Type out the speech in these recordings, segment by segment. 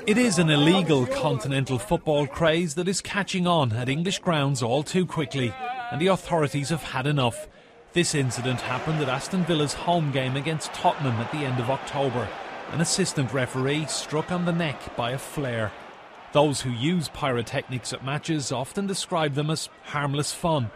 It is an illegal continental football craze that is catching on at English grounds all too quickly, and the authorities have had enough. This incident happened at Aston Villa's home game against Tottenham at the end of October. An assistant referee struck on the neck by a flare. Those who use pyrotechnics at matches often describe them as harmless fun.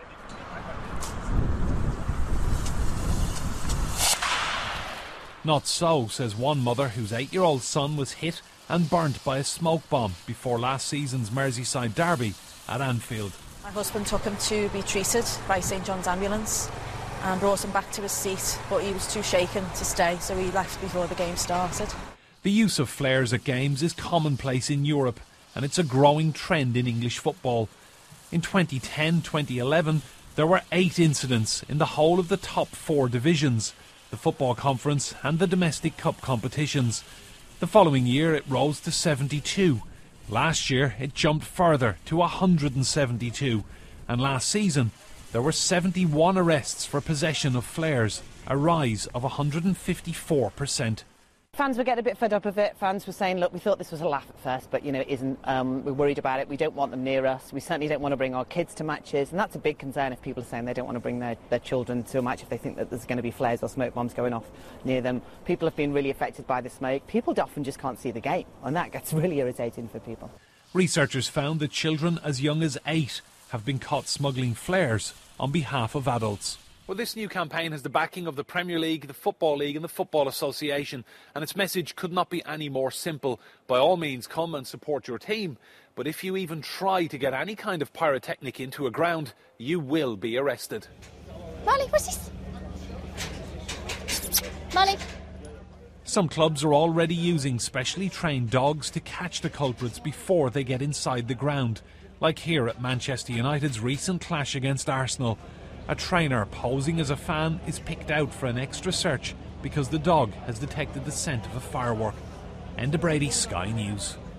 Not so, says one mother whose 8-year-old son was hit and burnt by a smoke bomb before last season's Merseyside derby at Anfield. My husband took him to be treated by St John's Ambulance and brought him back to his seat, but he was too shaken to stay, so he left before the game started. The use of flares at games is commonplace in Europe, and it's a growing trend in English football. In 2010-2011, there were 8 incidents in the whole of the top 4 divisions, the Football Conference and the domestic cup competitions. The following year it rose to 72. Last year it jumped further to 172. And last season there were 71 arrests for possession of flares, a rise of 154%. Fans were getting a bit fed up of it. Fans were saying, look, we thought this was a laugh at first, but, it isn't. We're worried about it. We don't want them near us. We certainly don't want to bring our kids to matches. And that's a big concern if people are saying they don't want to bring their children to a match if they think that there's going to be flares or smoke bombs going off near them. People have been really affected by the smoke. People often just can't see the game, and that gets really irritating for people. Researchers found that children as young as 8 have been caught smuggling flares on behalf of adults. Well, this new campaign has the backing of the Premier League, the Football League and the Football Association, and its message could not be any more simple. By all means, come and support your team, but if you even try to get any kind of pyrotechnic into a ground, you will be arrested. Molly, what's this? Molly. Some clubs are already using specially trained dogs to catch the culprits before they get inside the ground, like here at Manchester United's recent clash against Arsenal. A trainer posing as a fan is picked out for an extra search because the dog has detected the scent of a firework. Enda Brady, Sky News.